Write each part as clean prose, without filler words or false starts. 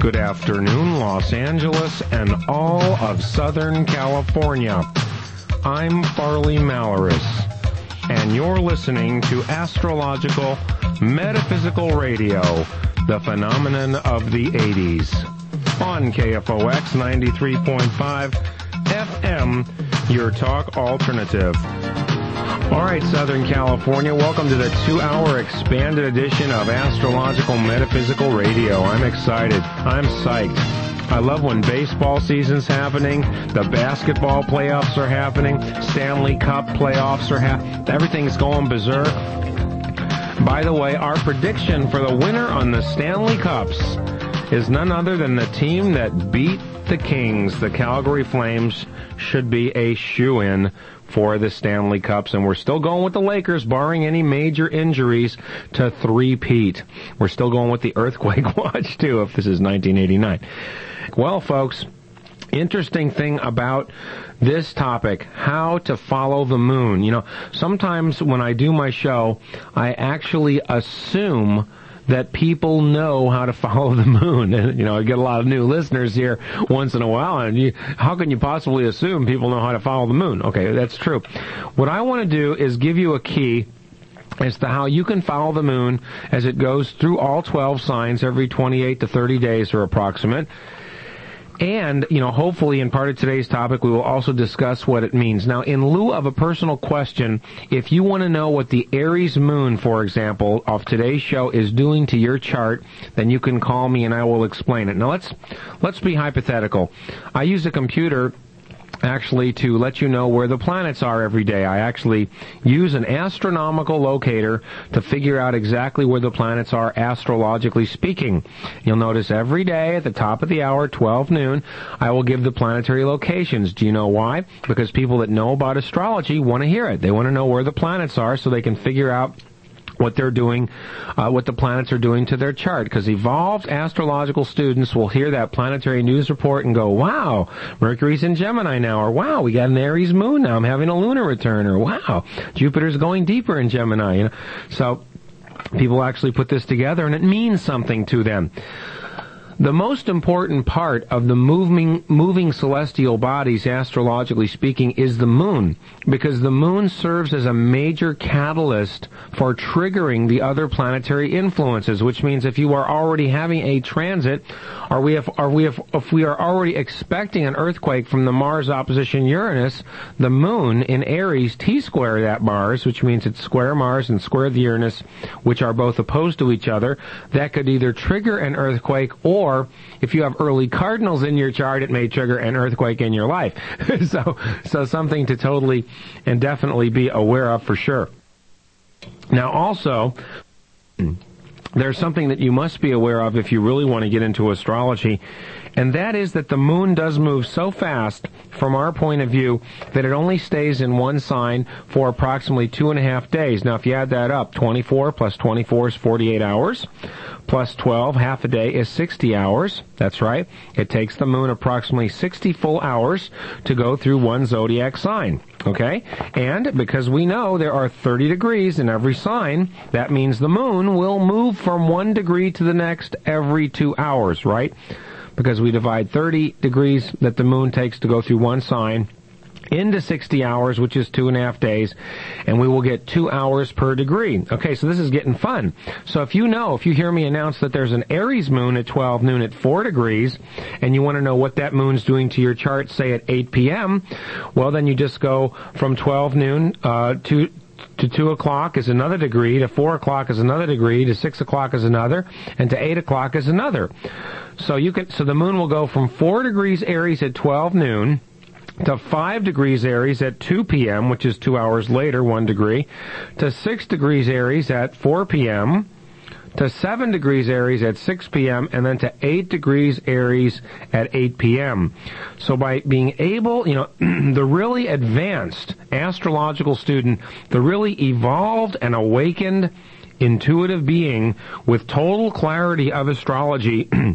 Good afternoon, Los Angeles and all of Southern California. I'm Farley Malaris, and you're listening to Astrological Metaphysical Radio, the phenomenon of the 80s. On KFOX 93.5 FM, your talk alternative. All right, Southern California, welcome to the 2-hour expanded edition of Astrological Metaphysical Radio. I'm excited. I'm psyched. I love when baseball season's happening, the basketball playoffs are happening, Stanley Cup playoffs are happening, everything's going berserk. By the way, our prediction for the winner on the Stanley Cups is none other than the team that beat the Kings. The Calgary Flames should be a shoo-in for the Stanley Cups, and we're still going with the Lakers, barring any major injuries, to three-peat. We're still going with the earthquake watch, too, if this is 1989. Well, folks, interesting thing about this topic, how to follow the moon. You know, sometimes when I do my show, I actually assume that people know how to follow the moon. And, you know, I get a lot of new listeners here once in a while, and how can you possibly assume people know how to follow the moon? Okay, that's true. What I want to do is give you a key as to how you can follow the moon as it goes through all 12 signs every 28 to 30 days or approximate. And, you know, hopefully in part of today's topic, we will also discuss what it means. Now, in lieu of a personal question, if you want to know what the Aries moon, for example, of today's show is doing to your chart, then you can call me and I will explain it. Now, let's be hypothetical. I use a computer actually to let you know where the planets are every day. I actually use an astronomical locator to figure out exactly where the planets are astrologically speaking. You'll notice every day at the top of the hour, 12 noon, I will give the planetary locations. Do you know why? Because people that know about astrology want to hear it. They want to know where the planets are so they can figure out what they're doing, what the planets are doing to their chart. Because evolved astrological students will hear that planetary news report and go, wow, Mercury's in Gemini now, or wow, we got an Aries moon now, I'm having a lunar return, or wow, Jupiter's going deeper in Gemini. You know? So people actually put this together and it means something to them. The most important part of the moving celestial bodies, astrologically speaking, is the moon, because the moon serves as a major catalyst for triggering the other planetary influences, which means if you are already having a transit, if we are already expecting an earthquake from the Mars opposition Uranus, the moon in Aries T-square that Mars, which means it's square Mars and square the Uranus, which are both opposed to each other, that could either trigger an earthquake, or if you have early cardinals in your chart, it may trigger an earthquake in your life. So something to totally and definitely be aware of for sure. Now also, there's something that you must be aware of if you really want to get into astrology, and that is that the moon does move so fast, from our point of view, that it only stays in one sign for approximately 2.5 days. Now, if you add that up, 24 plus 24 is 48 hours, plus 12, half a day, is 60 hours. That's right. It takes the moon approximately 60 full hours to go through one zodiac sign. Okay? And because we know there are 30 degrees in every sign, that means the moon will move from 1 degree to the next every 2 hours, right? Because we divide 30 degrees that the moon takes to go through one sign into 60 hours, which is 2.5 days, and we will get 2 hours per degree. Okay, so this is getting fun. So if you hear me announce that there's an Aries moon at 12 noon at 4 degrees, and you want to know what that moon's doing to your chart, say at 8 p.m., well, then you just go from 12 noon to 2 o'clock is another degree, to 4 o'clock is another degree, to 6 o'clock is another, and to 8 o'clock is another. So the moon will go from 4 degrees Aries at 12 noon to 5 degrees Aries at 2 p.m., which is 2 hours later, 1 degree, to 6 degrees Aries at 4 p.m., to 7 degrees Aries at 6 p.m., and then to 8 degrees Aries at 8 p.m. So by being able, the really advanced astrological student, the really evolved and awakened intuitive being with total clarity of astrology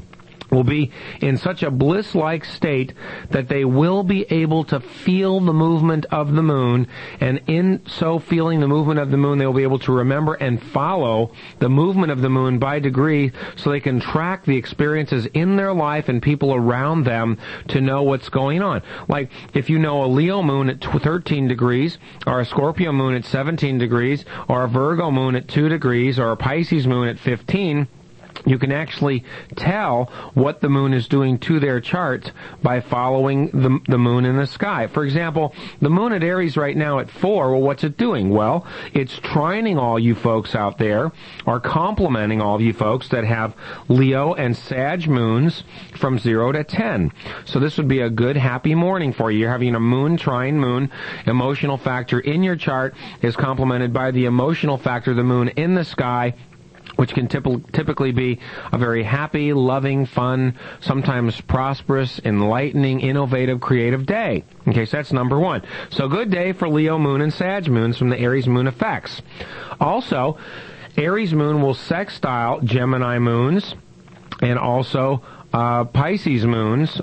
will be in such a bliss-like state that they will be able to feel the movement of the moon, and in so feeling the movement of the moon, they will be able to remember and follow the movement of the moon by degree, so they can track the experiences in their life and people around them to know what's going on. Like, if you know a Leo moon at 13 degrees, or a Scorpio moon at 17 degrees, or a Virgo moon at 2 degrees, or a Pisces moon at 15, you can actually tell what the moon is doing to their charts by following the moon in the sky. For example, the moon at Aries right now at 4, well, what's it doing? Well, it's trining all you folks out there, or complementing all of you folks that have Leo and Sag moons from 0 to 10. So this would be a good, happy morning for you. You're having a moon trine moon. Emotional factor in your chart is complemented by the emotional factor of the moon in the sky, which can typically be a very happy, loving, fun, sometimes prosperous, enlightening, innovative, creative day. Okay, so that's number one. So good day for Leo moon and Sag moons from the Aries moon effects. Also, Aries moon will sextile Gemini moons and also Pisces moons,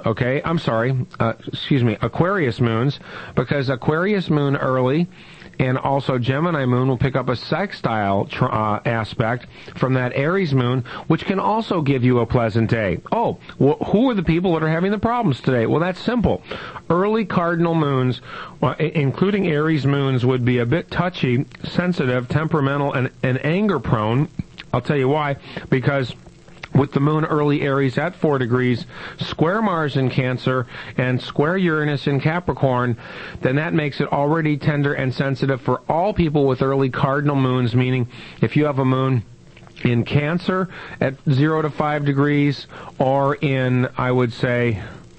Aquarius moons, because Aquarius moon early and also Gemini moon will pick up a sextile aspect from that Aries moon, which can also give you a pleasant day. Oh, who are the people that are having the problems today? Well, that's simple. Early cardinal moons, including Aries moons, would be a bit touchy, sensitive, temperamental, and anger prone. I'll tell you why. Because with the moon early Aries at 4 degrees, square Mars in Cancer, and square Uranus in Capricorn, then that makes it already tender and sensitive for all people with early cardinal moons, meaning if you have a moon in Cancer at 0 to 5 degrees, or in, I would say,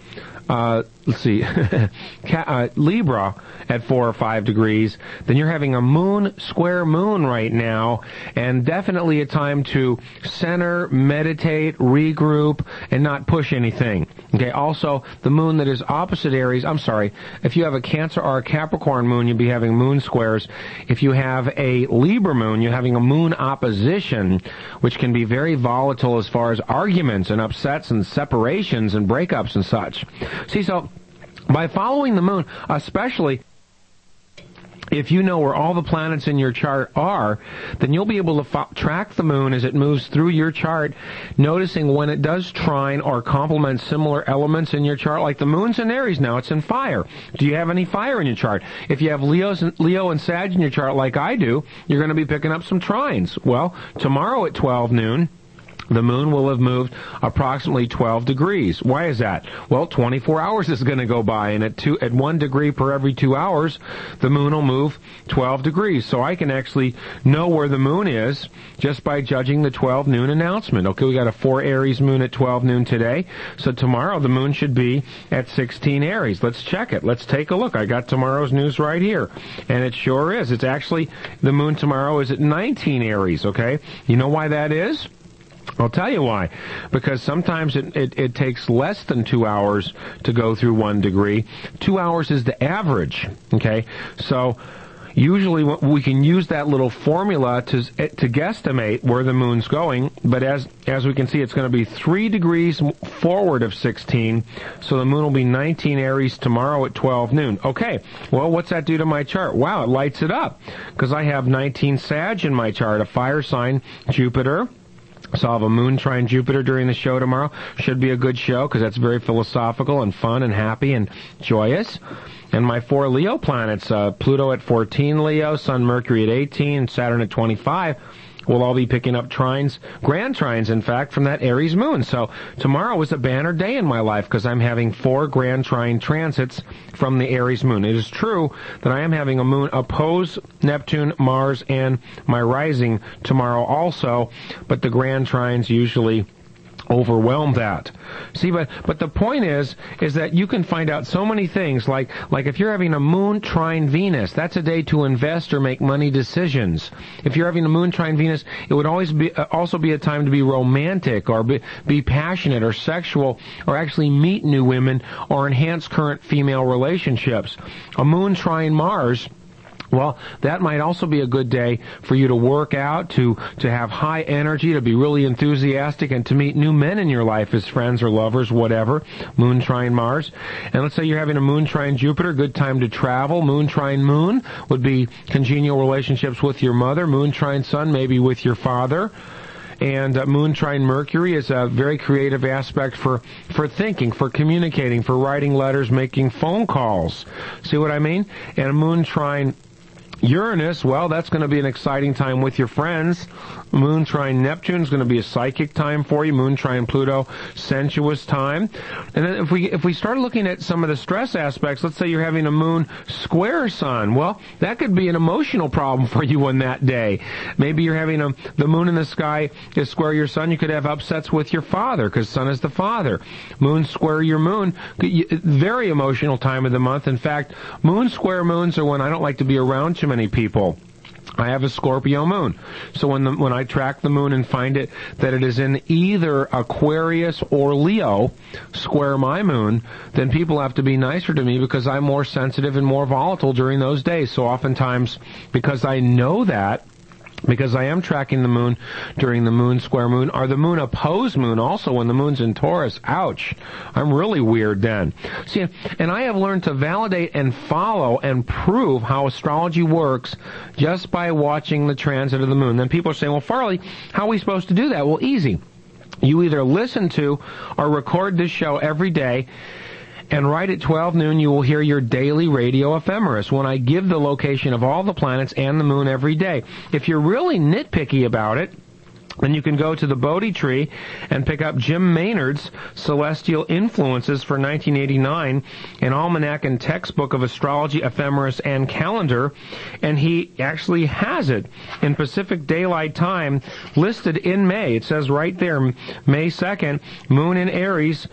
Libra at 4 or 5 degrees, then you're having a square moon right now, and definitely a time to center, meditate, regroup, and not push anything. Okay, also, the moon that is opposite Aries, if you have a Cancer or a Capricorn moon, you'll be having moon squares. If you have a Libra moon, you're having a moon opposition, which can be very volatile as far as arguments and upsets and separations and breakups and such. See, so by following the moon, especially if you know where all the planets in your chart are, then you'll be able to track the moon as it moves through your chart, noticing when it does trine or complement similar elements in your chart. Like the moon's in Aries now, it's in fire. Do you have any fire in your chart? If you have Leo and Sag in your chart like I do, you're going to be picking up some trines. Well, tomorrow at 12 noon, the moon will have moved approximately 12 degrees. Why is that? Well, 24 hours is going to go by, and at 1 degree per every 2 hours, the moon will move 12 degrees. So I can actually know where the moon is just by judging the 12 noon announcement. Okay, we got a 4 Aries moon at 12 noon today. So tomorrow the moon should be at 16 Aries. Let's check it. Let's take a look. I got tomorrow's news right here. And it sure is. It's actually, the moon tomorrow is at 19 Aries, okay? You know why that is? I'll tell you why. Because sometimes it takes less than 2 hours to go through 1 degree. 2 hours is the average, okay? So usually we can use that little formula to guesstimate where the moon's going, but as we can see, it's going to be 3 degrees forward of 16, so the moon will be 19 Aries tomorrow at 12 noon. Okay, well, what's that do to my chart? Wow, it lights it up, because I have 19 Sag in my chart, a fire sign, Jupiter. So I'll have a moon trine Jupiter during the show tomorrow. Should be a good show because that's very philosophical and fun and happy and joyous. And my 4 Leo planets, Pluto at 14 Leo, Sun, Mercury at 18, Saturn at 25, will all be picking up trines, grand trines, in fact, from that Aries moon. So tomorrow is a banner day in my life because I'm having 4 grand trine transits from the Aries moon. It is true that I am having a moon oppose Neptune, Mars, and my rising tomorrow also, but the grand trines usually overwhelm that. See, but the point is that you can find out so many things, like if you're having a moon trine Venus, that's a day to invest or make money decisions. If you're having a moon trine Venus, it would always be also be a time to be romantic or be passionate or sexual or actually meet new women or enhance current female relationships. A moon trine Mars Well, that might also be a good day for you to work out, to have high energy, to be really enthusiastic, and to meet new men in your life as friends or lovers, whatever. Moon trine Mars. And let's say you're having a moon trine Jupiter, good time to travel. Moon trine Moon would be congenial relationships with your mother. Moon trine Sun, maybe with your father. And moon trine Mercury is a very creative aspect for thinking, for communicating, for writing letters, making phone calls. See what I mean? And a moon trine Uranus, well, that's going to be an exciting time with your friends. Moon trine Neptune is going to be a psychic time for you. Moon trine Pluto, sensuous time. And then if we start looking at some of the stress aspects, let's say you're having a moon square Sun. Well, that could be an emotional problem for you on that day. Maybe you're having the moon in the sky is square your Sun. You could have upsets with your father because Sun is the father. Moon square your moon, very emotional time of the month. In fact, moon square moons are when I don't like to be around too many people. I have a Scorpio moon. So when I track the moon and find it that it is in either Aquarius or Leo, square my moon, then people have to be nicer to me because I'm more sensitive and more volatile during those days. So oftentimes, because I know that, because I am tracking the moon during the moon square moon, or the moon opposed moon also when the moon's in Taurus. Ouch. I'm really weird then. See, and I have learned to validate and follow and prove how astrology works just by watching the transit of the moon. Then people are saying, well, Farley, how are we supposed to do that? Well, easy. You either listen to or record this show every day, and right at 12 noon, you will hear your daily radio ephemeris when I give the location of all the planets and the moon every day. If you're really nitpicky about it, then you can go to the Bodhi tree and pick up Jim Maynard's Celestial Influences for 1989, an almanac and textbook of astrology, ephemeris, and calendar, and he actually has it in Pacific Daylight Time listed in May. It says right there, May 2nd, moon in Aries,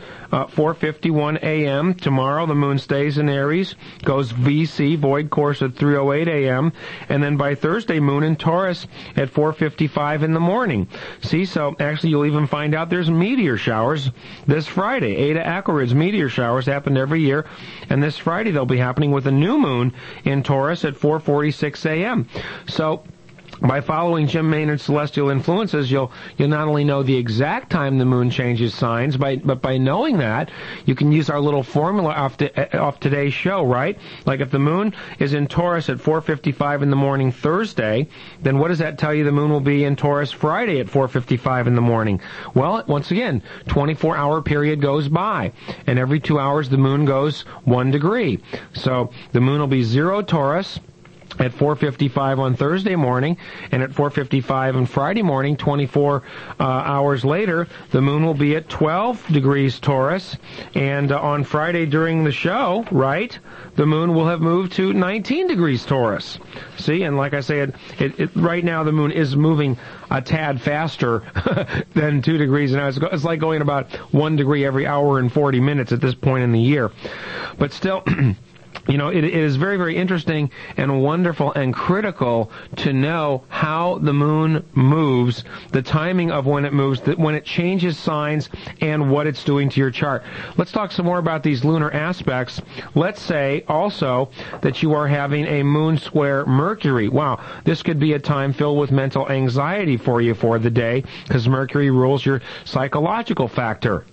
4:51 a.m. Tomorrow the moon stays in Aries, goes VC, void course at 3:08 a.m., and then by Thursday, moon in Taurus at 4:55 in the morning. See, so actually you'll even find out there's meteor showers this Friday. Eta Aquarids meteor showers happen every year, and this Friday they'll be happening with a new moon in Taurus at 4:46 a.m. So by following Jim Maynard's Celestial Influences, you'll not only know the exact time the moon changes signs, but by knowing that, you can use our little formula off today's show, right? Like if the moon is in Taurus at 4:55 in the morning Thursday, then what does that tell you the moon will be in Taurus Friday at 4:55 in the morning? Well, once again, 24-hour period goes by, and every 2 hours the moon goes 1 degree. So the moon will be 0 Taurus at 4:55 on Thursday morning, and at 4:55 on Friday morning, 24 hours later, the moon will be at 12 degrees Taurus, and on Friday during the show, right, the moon will have moved to 19 degrees Taurus. See, and like I said, right now the moon is moving a tad faster than 2 degrees, and it's like going about 1 degree every hour and 40 minutes at this point in the year. But still, you know, it is very, very interesting and wonderful and critical to know how the moon moves, the timing of when it moves, when it changes signs, and what it's doing to your chart. Let's talk some more about these lunar aspects. Let's say also that you are having a moon square Mercury. Wow, this could be a time filled with mental anxiety for you for the day, because Mercury rules your psychological factor.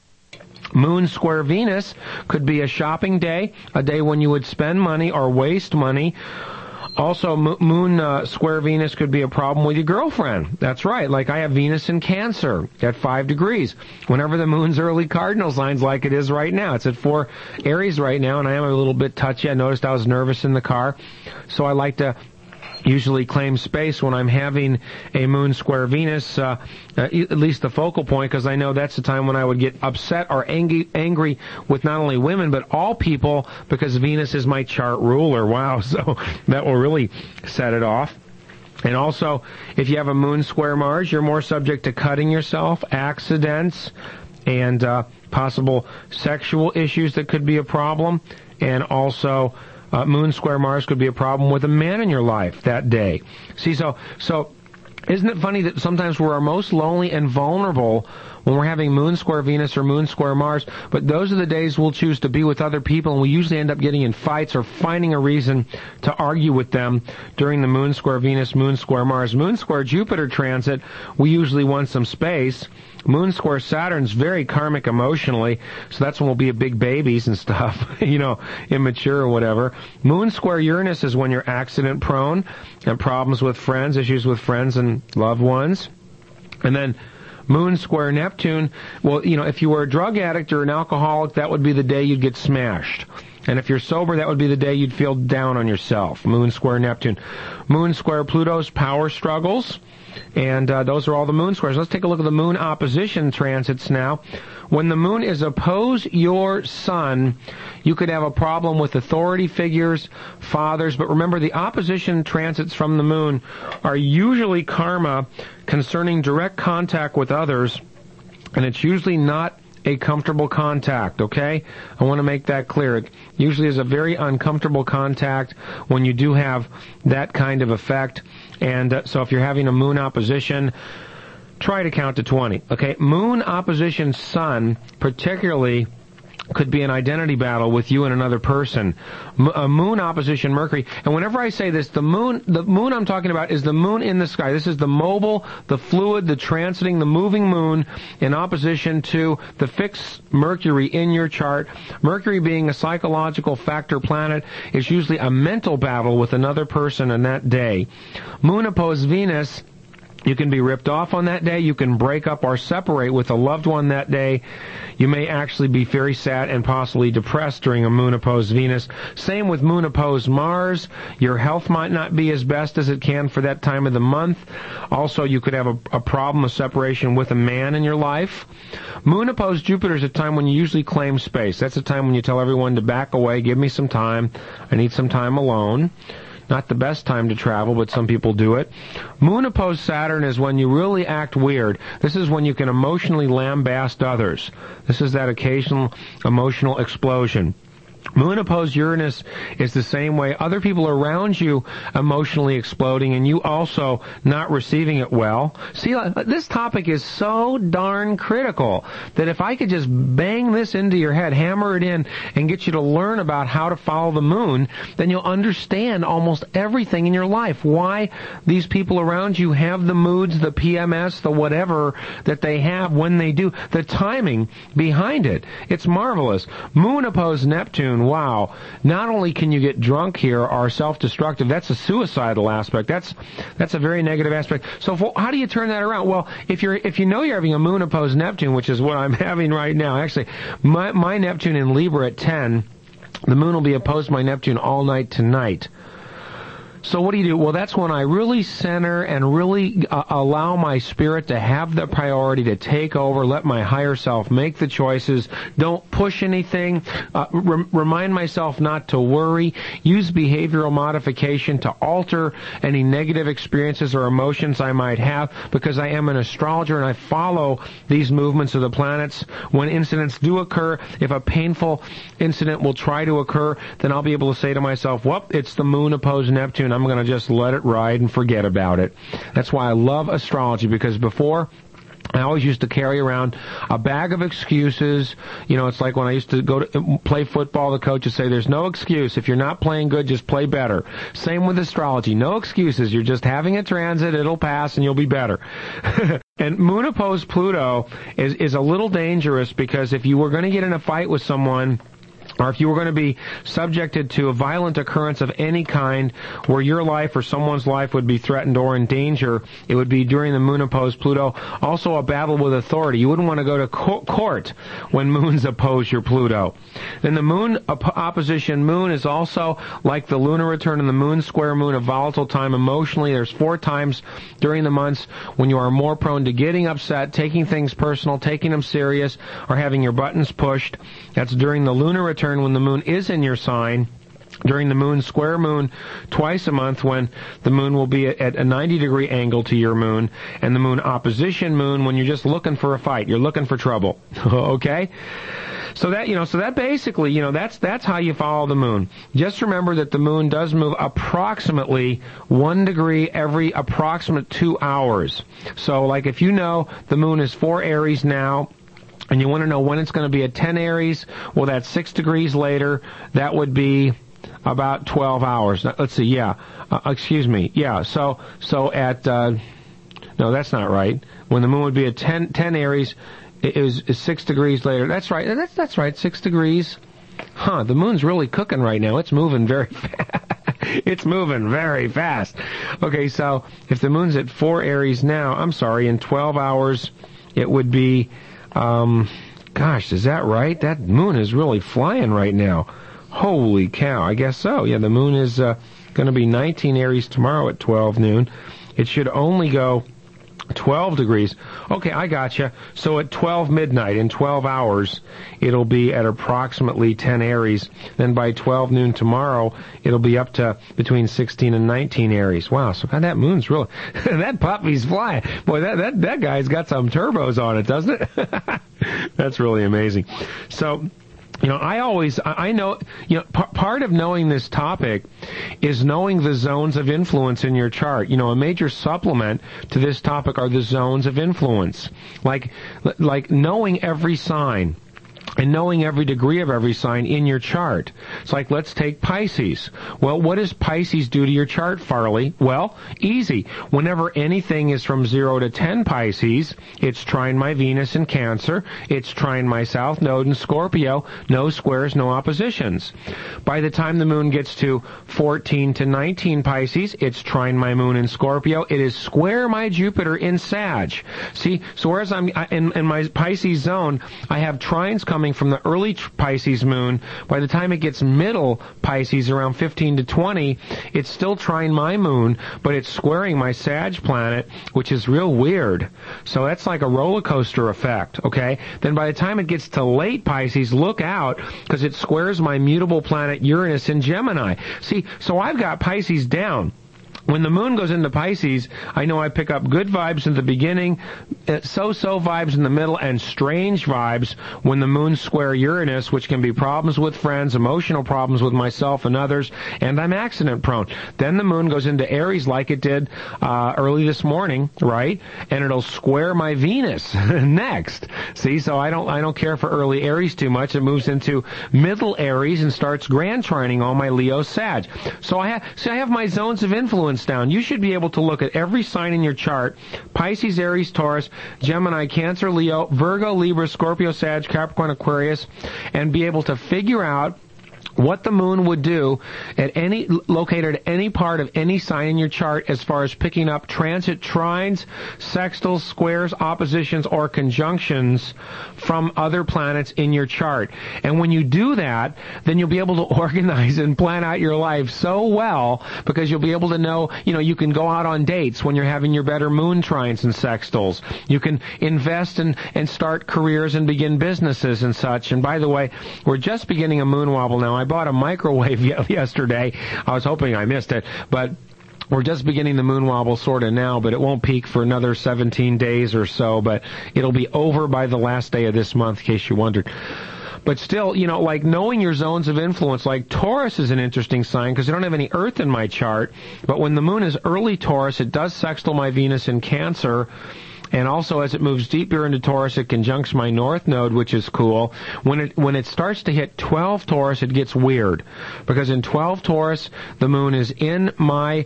Moon square Venus could be a shopping day, a day when you would spend money or waste money. Also, moon square Venus could be a problem with your girlfriend. That's right. Like I have Venus in Cancer at 5 degrees. Whenever the moon's early cardinal signs like it is right now. It's at 4 Aries right now, and I am a little bit touchy. I noticed I was nervous in the car, so I like to usually claim space when I'm having a moon square Venus, at least the focal point, because I know that's the time when I would get upset or angry with not only women, but all people, because Venus is my chart ruler. Wow, so that will really set it off. And also, if you have a moon square Mars, you're more subject to cutting yourself, accidents, and possible sexual issues that could be a problem, and also moon square Mars could be a problem with a man in your life that day. See, so Isn't it funny that sometimes we're our most lonely and vulnerable when we're having moon square Venus or moon square Mars, but those are the days we'll choose to be with other people, and we usually end up getting in fights or finding a reason to argue with them during the moon square Venus, moon square Mars. Moon square Jupiter transit, we usually want some space. Moon square Saturn's very karmic emotionally, so that's when we'll be big babies and stuff, immature or whatever. Moon square Uranus is when you're accident prone and problems with friends, issues with friends and loved ones. And then Moon square Neptune, well, if you were a drug addict or an alcoholic, that would be the day you'd get smashed. And if you're sober, that would be the day you'd feel down on yourself. Moon square Neptune. Moon square Pluto's power struggles. And those are all the moon squares. Let's take a look at the moon opposition transits now. When the moon is opposed your sun, you could have a problem with authority figures, fathers. But remember, the opposition transits from the moon are usually karma concerning direct contact with others, and it's usually not a comfortable contact, okay? I want to make that clear. It usually is a very uncomfortable contact when you do have that kind of effect. And so if you're having a moon opposition, try to count to 20, okay? Moon opposition sun, particularly, could be an identity battle with you and another person. A moon opposition Mercury. And whenever I say this, the moon I'm talking about is the moon in the sky. This is the mobile, the fluid, the transiting, the moving moon in opposition to the fixed Mercury in your chart. Mercury being a psychological factor planet is usually a mental battle with another person on that day. Moon opposed Venus, you can be ripped off on that day. You can break up or separate with a loved one that day. You may actually be very sad and possibly depressed during a moon-opposed Venus. Same with moon-opposed Mars. Your health might not be as best as it can for that time of the month. Also, you could have a problem of separation with a man in your life. Moon-opposed Jupiter is a time when you usually claim space. That's a time when you tell everyone to back away, give me some time. I need some time alone. Not the best time to travel, but some people do it. Moon-opposed Saturn is when you really act weird. This is when you can emotionally lambast others. This is that occasional emotional explosion. Moon-opposed Uranus is the same way. Other people around you emotionally exploding and you also not receiving it well. See, this topic is so darn critical that if I could just bang this into your head, hammer it in, and get you to learn about how to follow the moon, then you'll understand almost everything in your life. Why these people around you have the moods, the PMS, the whatever that they have when they do. The timing behind it. It's marvelous. Moon-opposed Neptune. Wow. Not only can you get drunk here or self-destructive, that's a suicidal aspect. That's a very negative aspect. So how do you turn that around? Well, if you know you're having a moon opposed Neptune, which is what I'm having right now, actually, my Neptune in Libra at 10, the moon will be opposed to my Neptune all night tonight. So what do you do? Well, that's when I really center and really allow my spirit to have the priority to take over, let my higher self make the choices, don't push anything, remind myself not to worry, use behavioral modification to alter any negative experiences or emotions I might have, because I am an astrologer and I follow these movements of the planets. When incidents do occur, if a painful incident will try to occur, then I'll be able to say to myself, well, it's the moon opposed Neptune. I'm going to just let it ride and forget about it. That's why I love astrology, because before, I always used to carry around a bag of excuses. It's like when I used to go to play football, the coach would say, there's no excuse. If you're not playing good, just play better. Same with astrology. No excuses. You're just having a transit. It'll pass and you'll be better. And moon opposed Pluto is a little dangerous, because if you were going to get in a fight with someone, or if you were going to be subjected to a violent occurrence of any kind where your life or someone's life would be threatened or in danger, it would be during the moon opposed Pluto. Also a battle with authority. You wouldn't want to go to court when moons oppose your Pluto. Then the moon opposition moon is also like the lunar return and the moon square moon, a volatile time emotionally. There's 4 times during the months when you are more prone to getting upset, taking things personal, taking them serious, or having your buttons pushed. That's during the lunar return when the moon is in your sign. during the moon square moon twice a month, when the moon will be at a 90-degree angle to your moon, and the moon opposition moon when you're just looking for a fight, you're looking for trouble. Okay? So that basically, that's how you follow the moon. Just remember that the moon does move approximately 1 degree every approximate 2 hours. So like if you know the moon is 4 Aries now, and you want to know when it's going to be at 10 Aries, well, that's 6 degrees later. That would be about 12 hours. Let's see, excuse me. Yeah, so at, no, that's not right. When the moon would be at 10 Aries, it is 6 degrees later. That's right. That's right, 6 degrees. The moon's really cooking right now. It's moving very fast. It's moving very fast. Okay, so if the moon's at 4 Aries now, in 12 hours, it would be, gosh, is that right? That moon is really flying right now. Holy cow, I guess so. Yeah, the moon is going to be 19 Aries tomorrow at 12 noon. It should only go 12 degrees. Okay, I gotcha. So at 12 midnight, in 12 hours, it'll be at approximately 10 Aries. Then by 12 noon tomorrow, it'll be up to between 16 and 19 Aries. Wow, so God, that moon's really, that puppy's flying. Boy, that guy's got some turbos on it, doesn't it? That's really amazing. So, I know, part of knowing this topic is knowing the zones of influence in your chart. A major supplement to this topic are the zones of influence. Like knowing every sign and knowing every degree of every sign in your chart. It's like, let's take Pisces. Well, what does Pisces do to your chart, Farley? Well, easy. Whenever anything is from 0 to 10 Pisces, it's trine my Venus in Cancer, it's trine my South Node in Scorpio, no squares, no oppositions. By the time the moon gets to 14 to 19 Pisces, it's trine my Moon in Scorpio, it is square my Jupiter in Sag. See, so whereas I'm in my Pisces zone, I have trines coming from the early Pisces moon. By the time it gets middle Pisces, around 15 to 20, it's still trine my moon, but it's squaring my Sag planet, which is real weird. So that's like a roller coaster effect, okay? Then by the time it gets to late Pisces, look out, because it squares my mutable planet Uranus in Gemini. See, so I've got Pisces down. When the moon goes into Pisces, I know I pick up good vibes in the beginning, so-so vibes in the middle, and strange vibes when the moon square Uranus, which can be problems with friends, emotional problems with myself and others, and I'm accident prone. Then the moon goes into Aries like it did early this morning, right? And it'll square my Venus next. See, so I don't care for early Aries too much. It moves into middle Aries and starts grand trining all my Leo Sag. So I have my zones of influence down. You should be able to look at every sign in your chart: Pisces, Aries, Taurus, Gemini, Cancer, Leo, Virgo, Libra, Scorpio, Sag, Capricorn, Aquarius, and be able to figure out what the moon would do located at any part of any sign in your chart as far as picking up transit trines, sextiles, squares, oppositions, or conjunctions from other planets in your chart. And when you do that, then you'll be able to organize and plan out your life so well, because you'll be able to know, you can go out on dates when you're having your better moon trines and sextiles. You can invest and start careers and begin businesses and such. And by the way, we're just beginning a moon wobble now. I bought a microwave yesterday. I was hoping I missed it, but we're just beginning the moon wobble sort of now, but it won't peak for another 17 days or so, but it'll be over by the last day of this month, in case you wondered. But still, like knowing your zones of influence, like Taurus is an interesting sign because I don't have any Earth in my chart, but when the moon is early Taurus, it does sextile my Venus in Cancer. And also, as it moves deeper into Taurus, it conjuncts my North Node, which is cool. When it starts to hit 12 Taurus, it gets weird. Because in 12 Taurus, the moon is in my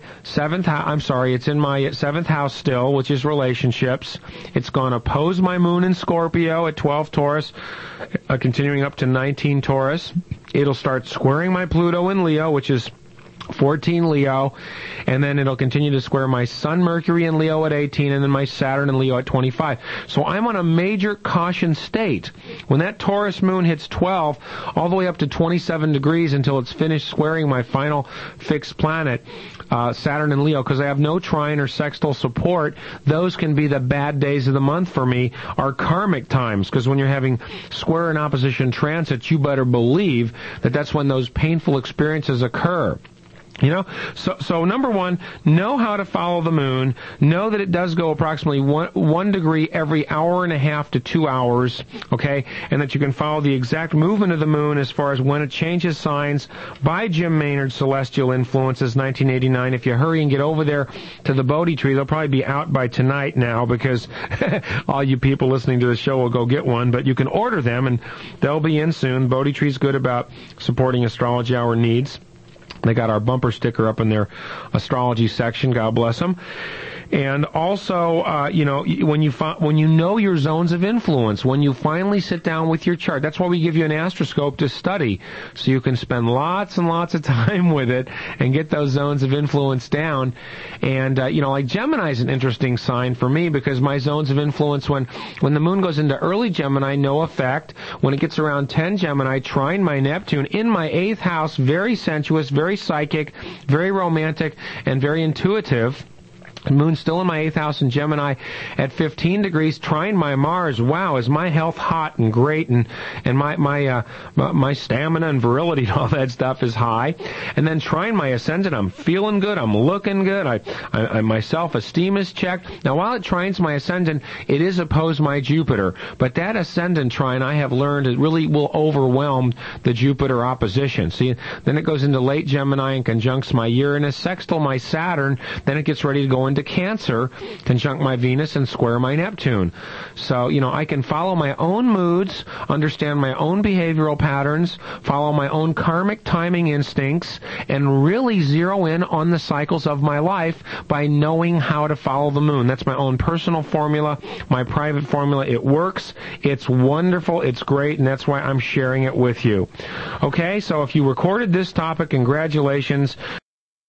it's in my 7th house still, which is relationships. It's going to oppose my moon in Scorpio at 12 Taurus, continuing up to 19 Taurus. It'll start squaring my Pluto in Leo, which is 14 Leo, and then it'll continue to square my Sun, Mercury in Leo at 18, and then my Saturn in Leo at 25. So I'm on a major caution state. When that Taurus moon hits 12, all the way up to 27 degrees until it's finished squaring my final fixed planet, Saturn and Leo, because I have no trine or sextile support, those can be the bad days of the month for me, are karmic times, because when you're having square and opposition transits, you better believe that that's when those painful experiences occur. You know, so number one, know how to follow the moon. Know that it does go approximately one degree every hour and a half to 2 hours, okay? And that you can follow the exact movement of the moon as far as when it changes signs by Jim Maynard's Celestial Influences, 1989. If you hurry and get over there to the Bodhi tree, they'll probably be out by tonight now, because all you people listening to the show will go get one, but you can order them and they'll be in soon. Bodhi tree's good about supporting Astrology Hour needs. They got our bumper sticker up in their astrology section. God bless them. And also, when you know your zones of influence, when you finally sit down with your chart, that's why we give you an astroscope to study, so you can spend lots and lots of time with it and get those zones of influence down. And, like Gemini is an interesting sign for me, because my zones of influence, when the moon goes into early Gemini, no effect. When it gets around 10 Gemini, trine my Neptune in my 8th house, very sensuous, very psychic, very romantic, and very intuitive. Moon's still in my 8th house in Gemini at 15 degrees, trine my Mars. Wow, is my health hot and great, and my stamina and virility and all that stuff is high. And then trine my Ascendant. I'm feeling good. I'm looking good. My self-esteem is checked. Now, while it trines my Ascendant, it is opposed my Jupiter. But that Ascendant trine, I have learned, it really will overwhelm the Jupiter opposition. See, then it goes into late Gemini and conjuncts my Uranus, sextile my Saturn. Then it gets ready to go into Cancer, conjunct my Venus, and square my Neptune. So, I can follow my own moods, understand my own behavioral patterns, follow my own karmic timing instincts, and really zero in on the cycles of my life by knowing how to follow the moon. That's my own personal formula, my private formula. It works. It's wonderful. It's great, and that's why I'm sharing it with you. Okay, so if you recorded this topic, congratulations.